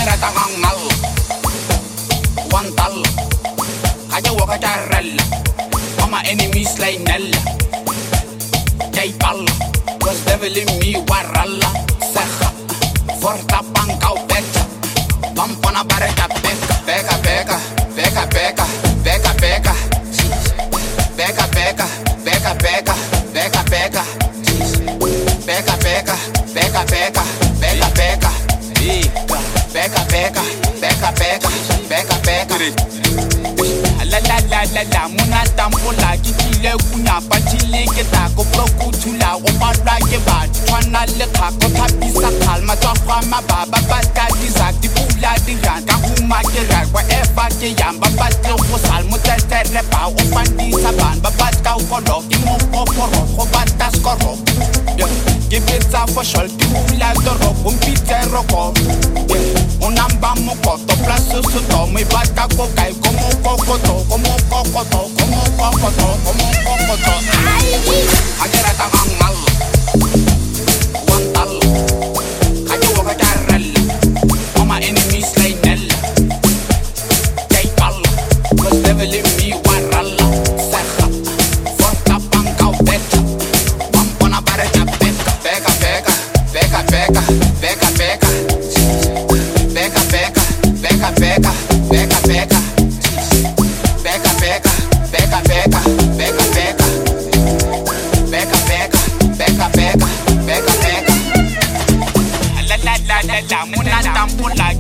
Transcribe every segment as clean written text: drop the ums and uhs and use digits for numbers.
Agarata ang mal One tal Kaya waka jarrel All my enemies like Nella Jay Pal Was devil in me waralla Seja Forta panca o beca Pampona bareta peca Peca, peca, peca, peca Peca, peca Peca, peca, peca, peca Peca, peca Peca, peca, peca, peca Peca, peca Peca, peca, peca, peca Peca, peca La la la la la Muna tampola Kikile kunya Pachile keta Ko proku chula Oparwa ke bad Chwana leka Ko tapisa kalma Tokwa mababa Baska dizak Dipula diran Kahuma ke rar Whatever ke yam Babaske ukosal Mutete repa Opandi saban Babaska ukolo Imo kokoro Kobatas koro Give it up for sure Dipula doro Kumpite roko Unamba mokoto Plaso soto Mi bata kokai Como kokoto Como kokoto Como kokoto Como kokoto Agarata ang mal One tal Kaya waka jarrel All my enemies like Nella Jay Pal Was devil in me waralla Seja Forta panca o beca Pampona bareta peca Peca, peca Peca, peca Peca, peca Peca, peca Peca, peca Peca, peca Peca, peca Peca, peca Peca, peca Peca, peca Peca, peca Peca, peca La la la la la Muna tampola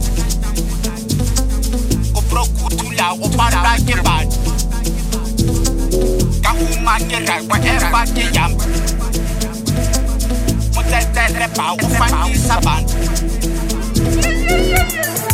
Ko proku tula Opara ke bad Kahuma ke rar Whatever ke yam Mutete repa Ufandi saban